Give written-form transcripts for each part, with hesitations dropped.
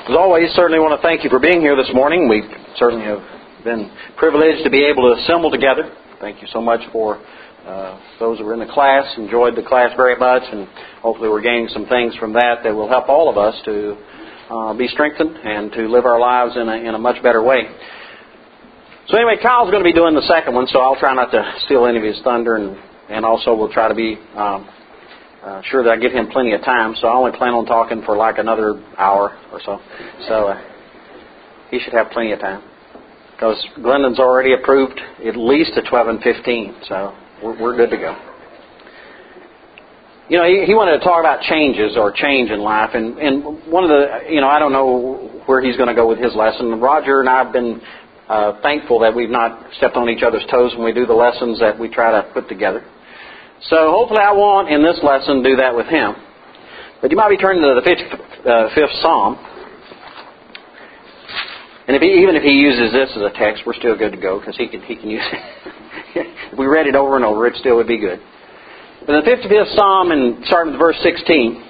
As always, certainly want to thank you for being here this morning. We certainly have been privileged to be able to assemble together. Thank you so much for those who were in the class. Enjoyed the class very much, and hopefully we're gaining some things from that will help all of us to be strengthened and to live our lives in a much better way. So anyway, Kyle's going to be doing the second one, so I'll try not to steal any of his thunder, and also we'll try to be sure that I give him plenty of time. So I only plan on talking for like another hour or so. So he should have plenty of time, because Glendon's already approved at least a 12 and 15, so we're good to go. You know, he wanted to talk about changes or change in life, and one of the, I don't know where he's going to go with his lesson. Roger and I have been thankful that we've not stepped on each other's toes when we do the lessons that we try to put together. So hopefully I won't, in this lesson, do that with him. But you might be turning to the 55th Psalm. And even if he uses this as a text, we're still good to go, because he can use it. If we read it over and over, it still would be good. But the 55th Psalm, and starting with verse 16.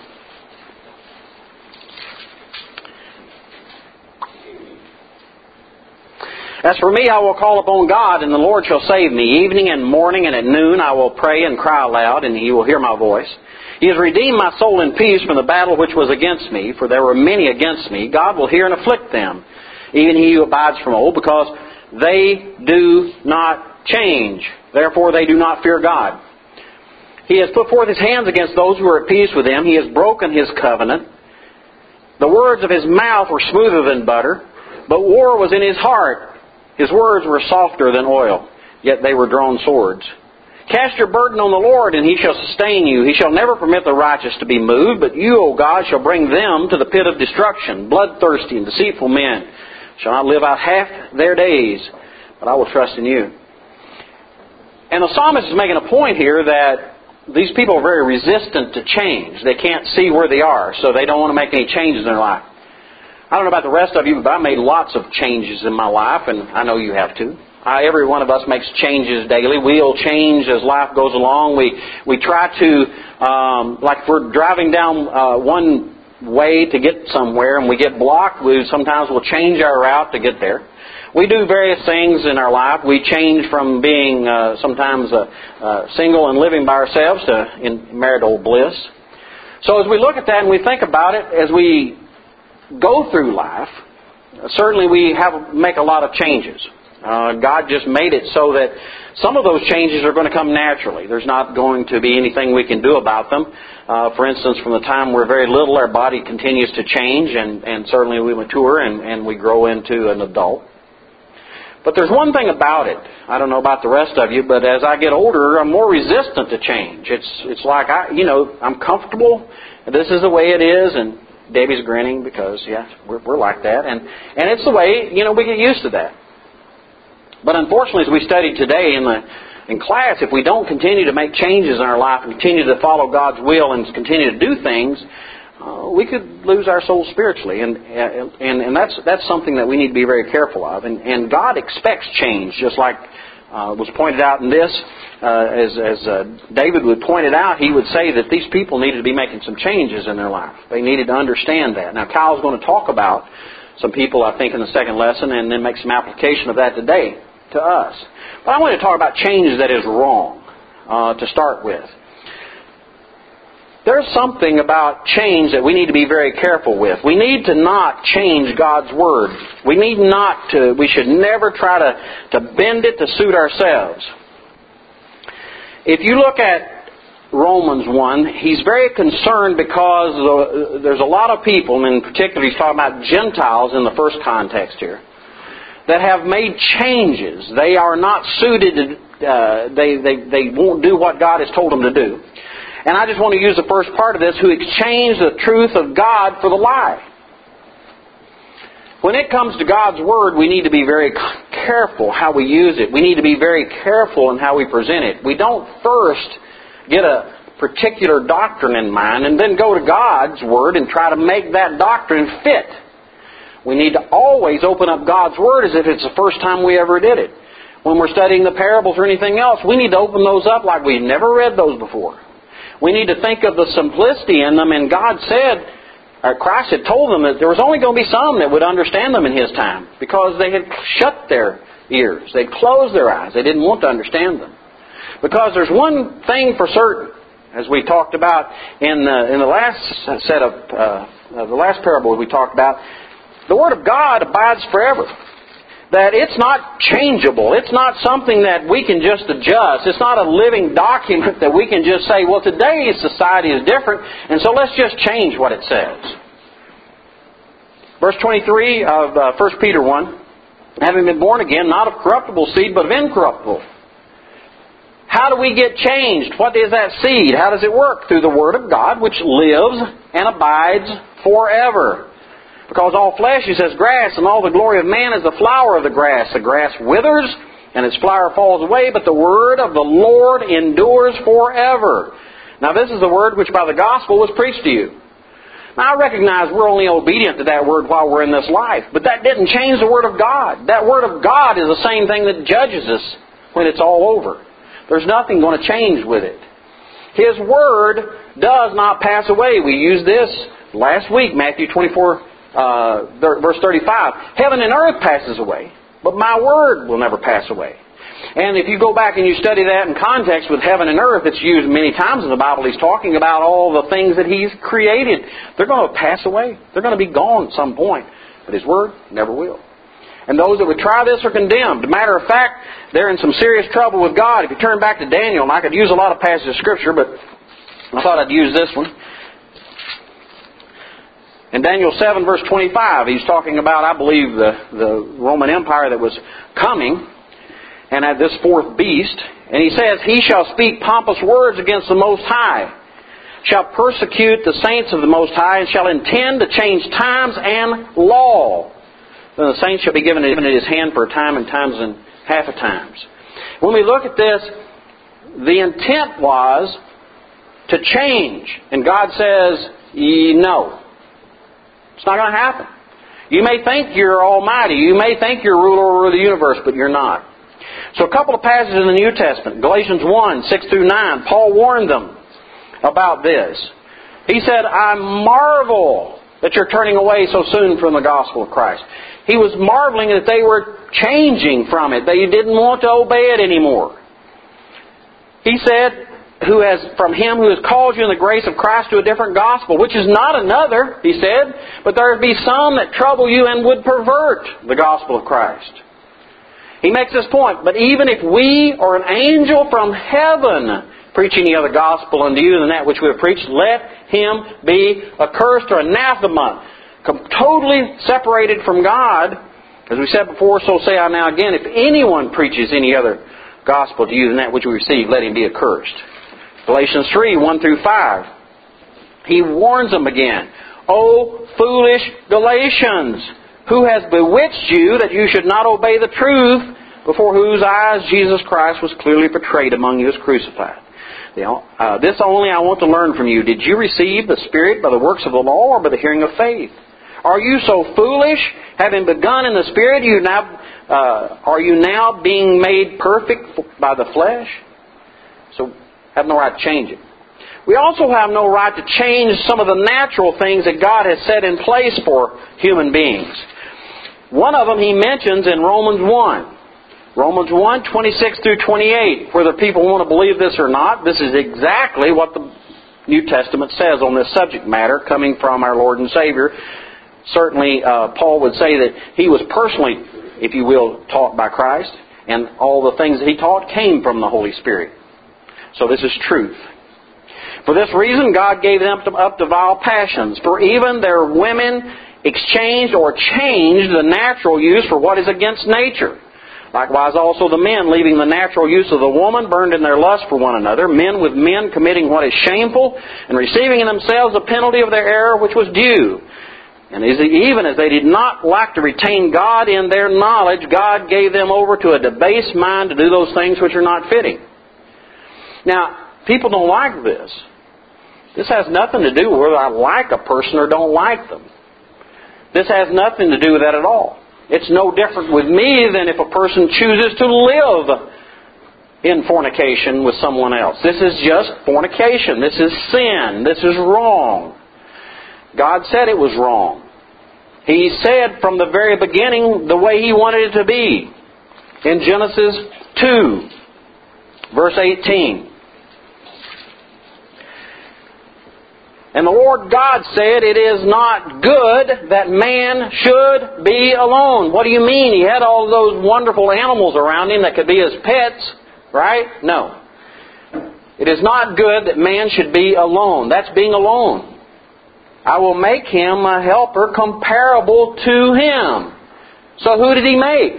As for me, I will call upon God, and the Lord shall save me. Evening and morning and at noon I will pray and cry aloud, and He will hear my voice. He has redeemed my soul in peace from the battle which was against me, for there were many against me. God will hear and afflict them, even He who abides from old, because they do not change. Therefore they do not fear God. He has put forth His hands against those who are at peace with Him. He has broken His covenant. The words of His mouth were smoother than butter, but war was in His heart. His words were softer than oil, yet they were drawn swords. Cast your burden on the Lord, and He shall sustain you. He shall never permit the righteous to be moved, but you, O God, shall bring them to the pit of destruction. Bloodthirsty and deceitful men shall not live out half their days, but I will trust in you. And the psalmist is making a point here that these people are very resistant to change. They can't see where they are, so they don't want to make any changes in their life. I don't know about the rest of you, but I made lots of changes in my life, and I know you have too. Every one of us makes changes daily. We'll change as life goes along. We try to, like if we're driving down one way to get somewhere and we get blocked, sometimes we'll change our route to get there. We do various things in our life. We change from being sometimes single and living by ourselves to in marital bliss. So as we look at that and we think about it, as we go through life, certainly we make a lot of changes. God just made it so that some of those changes are going to come naturally. There's not going to be anything we can do about them. For instance, from the time we're very little, our body continues to change, and certainly we mature and we grow into an adult. But there's one thing about it. I don't know about the rest of you, but as I get older, I'm more resistant to change. It's like I'm comfortable. This is the way it is, and Debbie's grinning because, we're like that. And it's the way, we get used to that. But unfortunately, as we studied today in class, if we don't continue to make changes in our life and continue to follow God's will and continue to do things, we could lose our soul spiritually. And that's something that we need to be very careful of. And God expects change, just like was pointed out in this. As David would point it out, he would say that these people needed to be making some changes in their life. They needed to understand that. Now, Kyle's going to talk about some people, I think, in the second lesson, and then make some application of that today to us. But I want to talk about change that is wrong to start with. There's something about change that we need to be very careful with. We need to not change God's Word. We should never try to bend it to suit ourselves. If you look at Romans 1, he's very concerned because there's a lot of people, and in particular he's talking about Gentiles in the first context here, that have made changes. They are not suited, they won't do what God has told them to do. And I just want to use the first part of this, who exchanged the truth of God for the lie. When it comes to God's Word, we need to be very careful how we use it. We need to be very careful in how we present it. We don't first get a particular doctrine in mind and then go to God's Word and try to make that doctrine fit. We need to always open up God's Word as if it's the first time we ever did it. When we're studying the parables or anything else, we need to open those up like we've never read those before. We need to think of the simplicity in them, and God said, Christ had told them that there was only going to be some that would understand them in His time, because they had shut their ears. They'd closed their eyes. They didn't want to understand them. Because there's one thing for certain, as we talked about in the last set of the last parable we talked about, the Word of God abides forever. That it's not changeable. It's not something that we can just adjust. It's not a living document that we can just say, well, today's society is different, and so let's just change what it says. Verse 23 of 1 Peter 1, having been born again, not of corruptible seed, but of incorruptible. How do we get changed? What is that seed? How does it work? Through the Word of God, which lives and abides forever. Because all flesh is as grass, and all the glory of man is the flower of the grass. The grass withers, and its flower falls away, but the word of the Lord endures forever. Now this is the word which by the gospel was preached to you. Now I recognize we're only obedient to that word while we're in this life, but that didn't change the Word of God. That Word of God is the same thing that judges us when it's all over. There's nothing going to change with it. His Word does not pass away. We used this last week, Matthew 24, verse 35. Heaven and earth passes away, but my Word will never pass away. And if you go back and you study that in context with heaven and earth, it's used many times in the Bible. He's talking about all the things that He's created. They're going to pass away. They're going to be gone at some point. But His Word never will. And those that would try this are condemned. As a matter of fact, they're in some serious trouble with God. If you turn back to Daniel, and I could use a lot of passages of Scripture, but I thought I'd use this one. In Daniel 7, verse 25, he's talking about, I believe, the Roman Empire that was coming, and at this fourth beast. And he says, He shall speak pompous words against the Most High, shall persecute the saints of the Most High, and shall intend to change times and law. Then the saints shall be given in His hand for a time and times and half a times. When we look at this, the intent was to change. And God says, no. It's not going to happen. You may think you're almighty. You may think you're ruler over the universe, but you're not. So a couple of passages in the New Testament. Galatians 1, 6 through 9. Paul warned them about this. He said, I marvel that you're turning away so soon from the gospel of Christ. He was marveling that they were changing from it. They didn't want to obey it anymore. He said, from Him who has called you in the grace of Christ to a different gospel, which is not another, he said, but there be some that trouble you and would pervert the gospel of Christ. He makes this point, but even if we or an angel from heaven preach any other gospel unto you than that which we have preached, let him be accursed or anathema, totally separated from God. As we said before, so say I now again, if anyone preaches any other gospel to you than that which we receive, let him be accursed. Galatians 3, 1 through 5. He warns them again. O foolish Galatians, who has bewitched you that you should not obey the truth, before whose eyes Jesus Christ was clearly portrayed among you as crucified. This only I want to learn from you. Did you receive the Spirit by the works of the law or by the hearing of faith? Are you so foolish? Having begun in the Spirit, are you now being made perfect by the flesh? So, have no right to change it. We also have no right to change some of the natural things that God has set in place for human beings. One of them He mentions in Romans 1. Romans 1, 26 through 28. Whether people want to believe this or not, this is exactly what the New Testament says on this subject matter, coming from our Lord and Savior. Certainly, Paul would say that he was personally, if you will, taught by Christ, and all the things that he taught came from the Holy Spirit. So this is truth. For this reason, God gave them up to vile passions. For even their women exchanged or changed the natural use for what is against nature. Likewise also the men, leaving the natural use of the woman, burned in their lust for one another, men with men committing what is shameful, and receiving in themselves the penalty of their error which was due. And even as they did not like to retain God in their knowledge, God gave them over to a debased mind to do those things which are not fitting. Now, people don't like this. This has nothing to do with whether I like a person or don't like them. This has nothing to do with that at all. It's no different with me than if a person chooses to live in fornication with someone else. This is just fornication. This is sin. This is wrong. God said it was wrong. He said from the very beginning the way He wanted it to be. In Genesis 2, verse 18. And the Lord God said, it is not good that man should be alone. What do you mean? He had all those wonderful animals around him that could be his pets, right? No. It is not good that man should be alone. That's being alone. I will make him a helper comparable to him. So who did He make?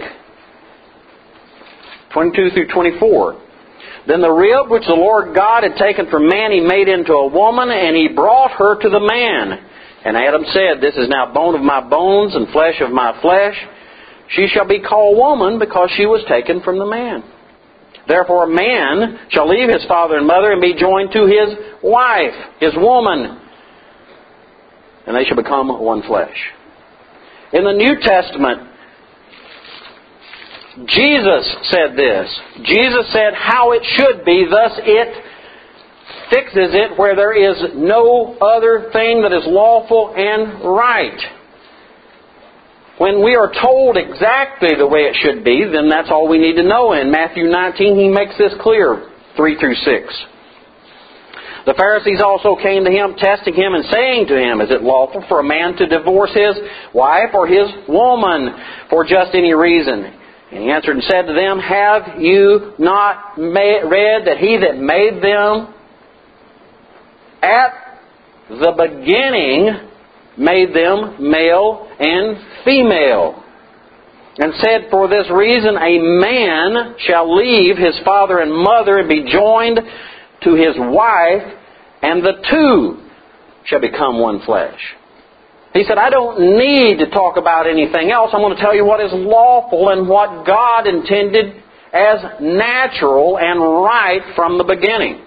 22 through 24. Then the rib which the Lord God had taken from man He made into a woman, and He brought her to the man. And Adam said, this is now bone of my bones and flesh of my flesh. She shall be called woman, because she was taken from the man. Therefore a man shall leave his father and mother and be joined to his wife, his woman, and they shall become one flesh. In the New Testament, Jesus said this. Jesus said how it should be, thus it fixes it where there is no other thing that is lawful and right. When we are told exactly the way it should be, then that's all we need to know. In Matthew 19, He makes this clear, 3 through 6. The Pharisees also came to Him, testing Him and saying to Him, is it lawful for a man to divorce his wife or his woman for just any reason? And He answered and said to them, have you not read that He that made them at the beginning made them male and female? And said, for this reason a man shall leave his father and mother and be joined to his wife, and the two shall become one flesh. He said, I don't need to talk about anything else. I'm going to tell you what is lawful and what God intended as natural and right from the beginning.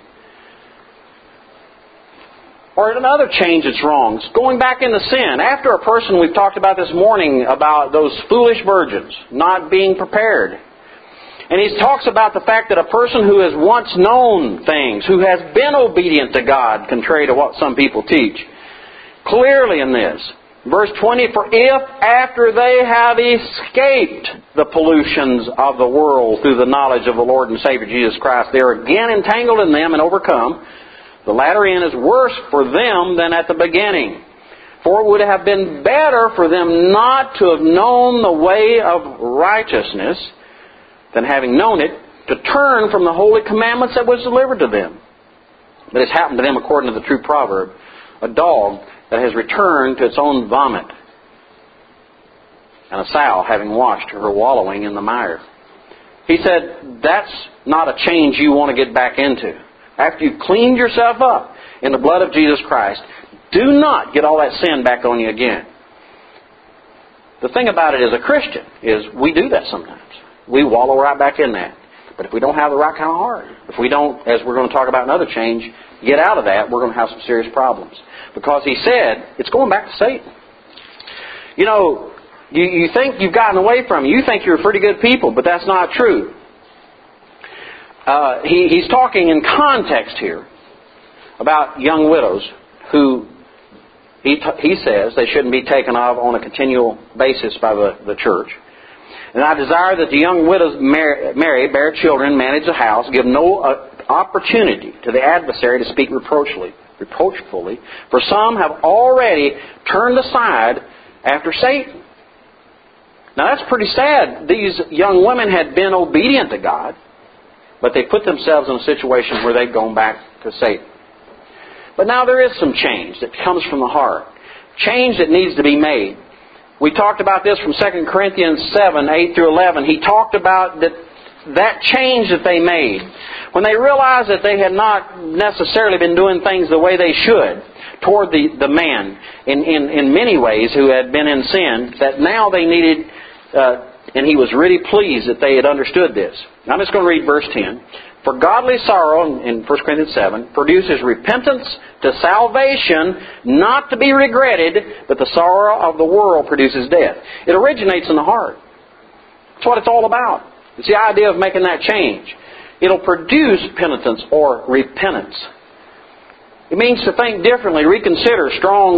Or another change that's wrong. It's going back into sin. After a person, we've talked about this morning, about those foolish virgins not being prepared. And he talks about the fact that a person who has once known things, who has been obedient to God, contrary to what some people teach, clearly in this, verse 20, for if after they have escaped the pollutions of the world through the knowledge of the Lord and Savior Jesus Christ, they are again entangled in them and overcome, the latter end is worse for them than at the beginning. For it would have been better for them not to have known the way of righteousness than having known it, to turn from the holy commandments that was delivered to them. But it's happened to them according to the true proverb, a dog that has returned to its own vomit, and a sow having washed her wallowing in the mire. He said, that's not a change you want to get back into. After you've cleaned yourself up in the blood of Jesus Christ, do not get all that sin back on you again. The thing about it as a Christian is we do that sometimes. We wallow right back in that. But if we don't have the right kind of heart, if we don't, as we're going to talk about another change, get out of that, we're going to have some serious problems. Because He said, it's going back to Satan. You know, you think you've gotten away from him. You think you're pretty good people, but that's not true. He's talking in context here about young widows who he says they shouldn't be taken of on a continual basis by the church. And I desire that the young widows marry, bear children, manage a house, give no opportunity to the adversary to speak reproachfully. For some have already turned aside after Satan. Now that's pretty sad. These young women had been obedient to God, but they put themselves in a situation where they've gone back to Satan. But now there is some change that comes from the heart. Change that needs to be made. We talked about this from 2 Corinthians 7, 8 through 11. He talked about that change that they made. When they realized that they had not necessarily been doing things the way they should toward the man in many ways who had been in sin, that now they needed... and he was really pleased that they had understood this. Now I'm just going to read verse 10. For godly sorrow, in 1 Corinthians 7, produces repentance to salvation, not to be regretted, but the sorrow of the world produces death. It originates in the heart. That's what it's all about. It's the idea of making that change. It'll produce penitence or repentance. It means to think differently, reconsider. Strong's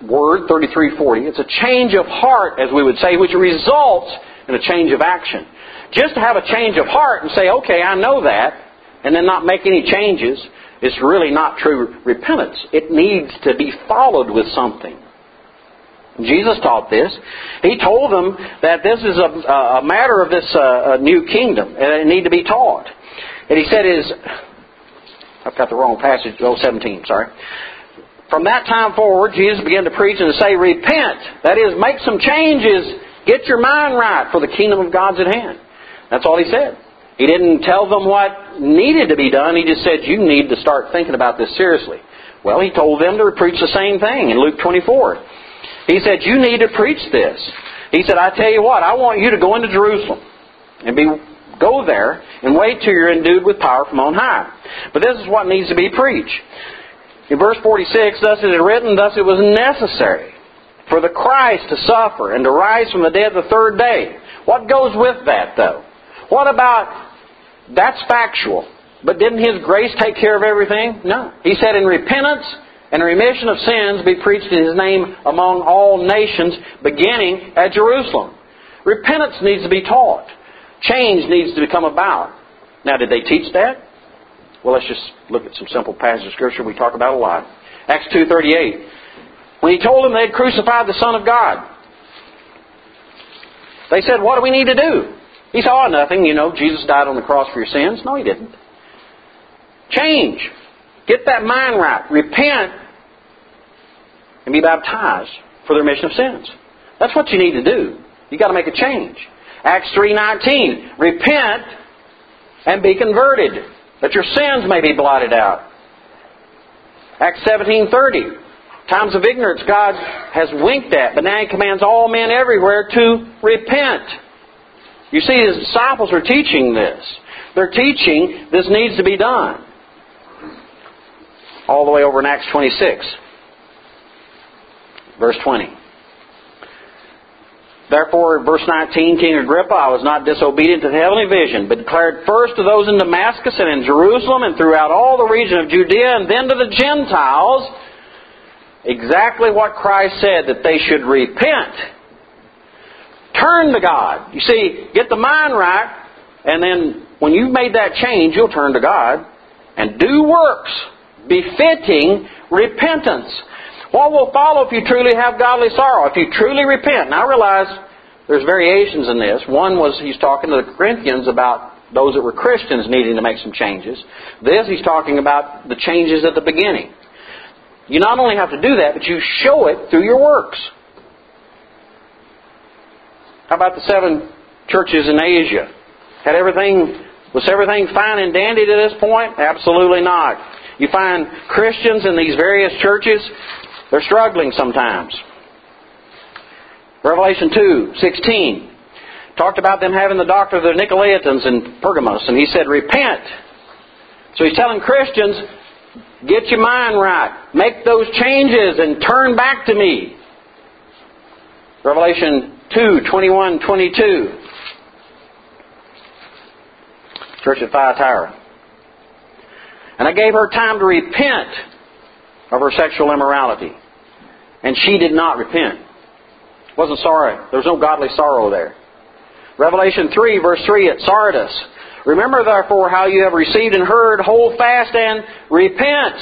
word, 3340. It's a change of heart, as we would say, which results in a change of action. Just to have a change of heart and say, okay, I know that, and then not make any changes, is really not true repentance. It needs to be followed with something. Jesus taught this. He told them that this is a matter of this new kingdom, and it need to be taught. And he said I've got the wrong passage, 17, sorry. From that time forward, Jesus began to preach and to say, repent. That is, make some changes. Get your mind right, for the kingdom of God's at hand. That's all He said. He didn't tell them what needed to be done. He just said, you need to start thinking about this seriously. Well, He told them to preach the same thing in Luke 24. He said, you need to preach this. He said, I tell you what, I want you to go into Jerusalem and go there and wait till you're endued with power from on high. But this is what needs to be preached. In verse 46, thus it is written, thus it was necessary for the Christ to suffer and to rise from the dead the third day. What goes with that, though? What about, that's factual, but didn't His grace take care of everything? No. He said, in repentance and remission of sins be preached in His name among all nations, beginning at Jerusalem. Repentance needs to be taught. Change needs to come about. Now, did they teach that? Well, let's just look at some simple passages of Scripture we talk about a lot. Acts 2:38. When He told them they had crucified the Son of God, they said, what do we need to do? He said, oh, nothing. Jesus died on the cross for your sins. No, He didn't. Change. Get that mind right. Repent and be baptized for the remission of sins. That's what you need to do. You've got to make a change. Acts 3:19. Repent and be converted, that your sins may be blotted out. Acts 17:30. Times of ignorance God has winked at, but now He commands all men everywhere to repent. You see, His disciples are teaching this. They're teaching this needs to be done. All the way over in Acts 26. Verse 20. Therefore, verse 19, King Agrippa, I was not disobedient to the heavenly vision, but declared first to those in Damascus and in Jerusalem and throughout all the region of Judea and then to the Gentiles exactly what Christ said, that they should repent. Turn to God. You see, get the mind right, and then when you've made that change, you'll turn to God and do works befitting repentance. What will follow if you truly have godly sorrow? If you truly repent. And I realize there's variations in this. One was He's talking to the Corinthians about those that were Christians needing to make some changes. This He's talking about the changes at the beginning. You not only have to do that, but you show it through your works. How about the 7 churches in Asia? Was everything fine and dandy to this point? Absolutely not. You find Christians in these various churches, they're struggling sometimes. Revelation 2:16 talked about them having the doctrine of the Nicolaitans in Pergamos, and he said, repent. So he's telling Christians, get your mind right. Make those changes and turn back to me. Revelation 2:21-22. Church at Thyatira. And I gave her time to repent of her sexual immorality. And she did not repent. Wasn't sorry. There was no godly sorrow there. Revelation 3, verse 3 at Sardis. Remember therefore how you have received and heard, hold fast and repent.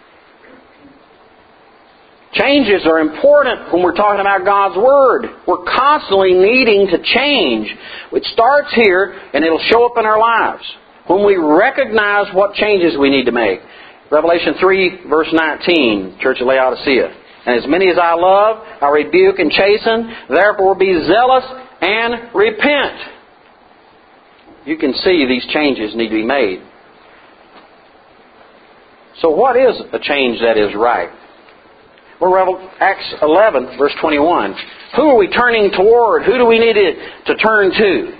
Changes are important when we're talking about God's Word. We're constantly needing to change. It starts here and it'll show up in our lives when we recognize what changes we need to make. Revelation 3, verse 19, Church of Laodicea. And as many as I love, I rebuke and chasten. Therefore be zealous and repent. You can see these changes need to be made. So what is a change that is right? Well, Acts 11, verse 21. Who are we turning toward? Who do we need to turn to?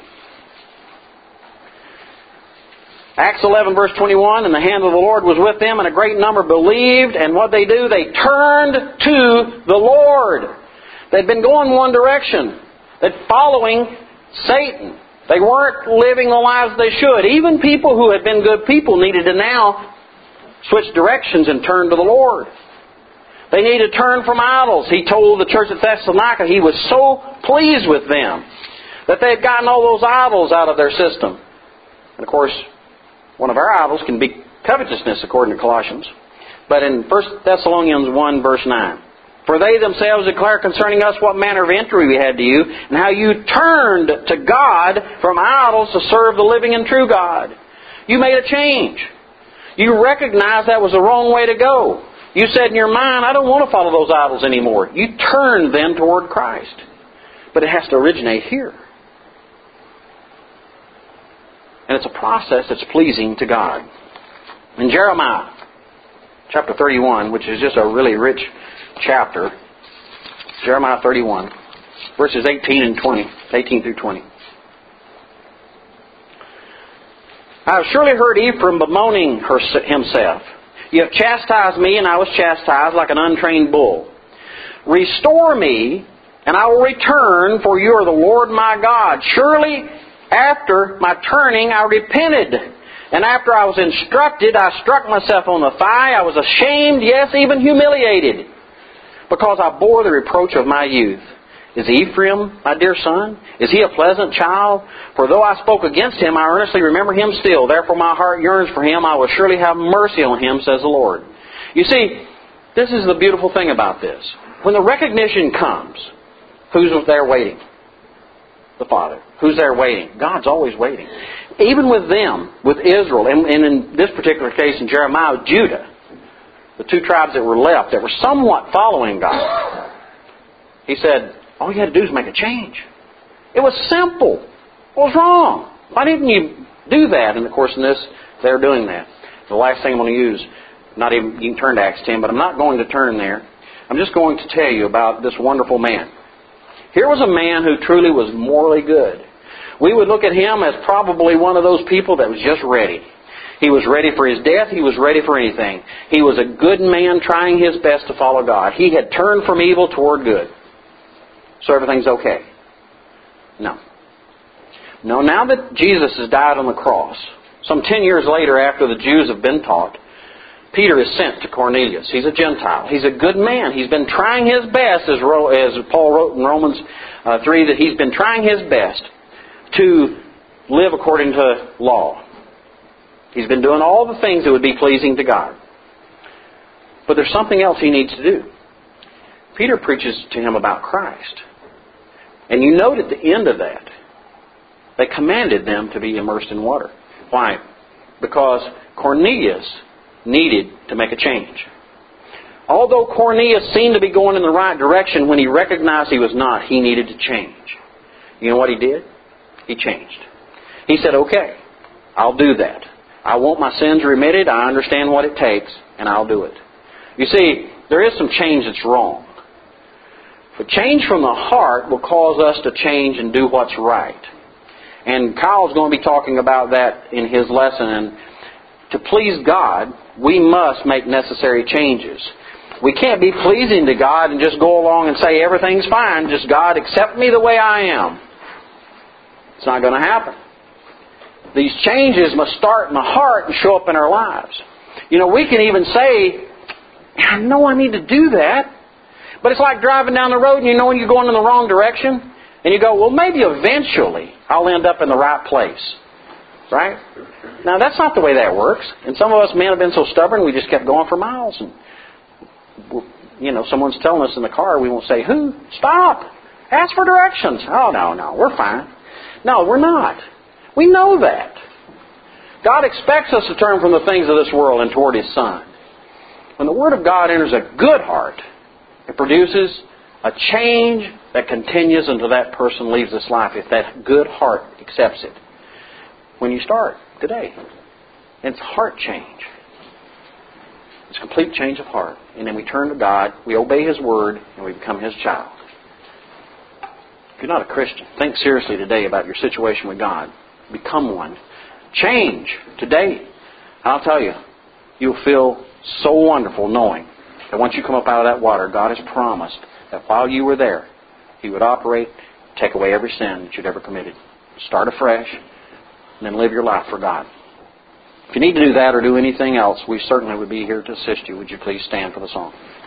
Acts 11, verse 21, and the hand of the Lord was with them, and a great number believed. And what they do, they turned to the Lord. They'd been going one direction. They'd following Satan. They weren't living the lives they should. Even people who had been good people needed to now switch directions and turn to the Lord. They need to turn from idols. He told the church at Thessalonica he was so pleased with them that they had gotten all those idols out of their system. And of course, one of our idols can be covetousness, according to Colossians. But in 1 Thessalonians 1, verse 9, for they themselves declare concerning us what manner of entry we had to you, and how you turned to God from idols to serve the living and true God. You made a change. You recognized that was the wrong way to go. You said in your mind, I don't want to follow those idols anymore. You turned then toward Christ. But it has to originate here. And it's a process that's pleasing to God. In Jeremiah chapter 31, which is just a really rich chapter, Jeremiah 31, verses 18 through 20. I have surely heard Ephraim bemoaning himself. You have chastised me, and I was chastised like an untrained bull. Restore me, and I will return, for you are the Lord my God. Surely after my turning I repented, and after I was instructed I struck myself on the thigh. I was ashamed, yes, even humiliated, because I bore the reproach of my youth. Is Ephraim my dear son? Is he a pleasant child? For though I spoke against him, I earnestly remember him still. Therefore my heart yearns for him. I will surely have mercy on him, says the Lord. You see, this is the beautiful thing about this. When the recognition comes, who's there waiting? The Father. Who's there waiting? God's always waiting. Even with them, with Israel, and in this particular case in Jeremiah, Judah, the two tribes that were left that were somewhat following God, He said, all you had to do is make a change. It was simple. What was wrong? Why didn't you do that? And of course in this, they're doing that. The last thing I'm going to use, you can turn to Acts 10, but I'm not going to turn there. I'm just going to tell you about this wonderful man. Here was a man who truly was morally good. We would look at him as probably one of those people that was just ready. He was ready for his death. He was ready for anything. He was a good man trying his best to follow God. He had turned from evil toward good. So everything's okay. No. No, now that Jesus has died on the cross, some 10 years later after the Jews have been taught, Peter is sent to Cornelius. He's a Gentile. He's a good man. He's been trying his best, as Paul wrote in Romans 3, that he's been trying his best to live according to law. He's been doing all the things that would be pleasing to God. But there's something else he needs to do. Peter preaches to him about Christ. And you note at the end of that, they commanded them to be immersed in water. Why? Because Cornelius needed to make a change. Although Cornelius seemed to be going in the right direction, when he recognized he was not, he needed to change. You know what he did? He changed. He said, okay, I'll do that. I want my sins remitted. I understand what it takes, and I'll do it. You see, there is some change that's wrong. But change from the heart will cause us to change and do what's right. And Kyle's going to be talking about that in his lesson. And to please God, we must make necessary changes. We can't be pleasing to God and just go along and say everything's fine. Just God, accept me the way I am. It's not going to happen. These changes must start in the heart and show up in our lives. You know, we can even say, I know I need to do that. But it's like driving down the road and you know when you're going in the wrong direction. And you go, well, maybe eventually I'll end up in the right place. Right? Now, that's not the way that works. And some of us men have been so stubborn, we just kept going for miles. And, you know, someone's telling us in the car, we won't say, who? Stop! Ask for directions. Oh, no, we're fine. No, we're not. We know that. God expects us to turn from the things of this world and toward His Son. When the Word of God enters a good heart, it produces a change that continues until that person leaves this life, if that good heart accepts it. When you start today, it's heart change. It's a complete change of heart. And then we turn to God, we obey His Word, and we become His child. If you're not a Christian, think seriously today about your situation with God. Become one. Change today. And I'll tell you, you'll feel so wonderful knowing that once you come up out of that water, God has promised that while you were there, He would operate, take away every sin that you'd ever committed. Start afresh, and then live your life for God. If you need to do that or do anything else, we certainly would be here to assist you. Would you please stand for the song?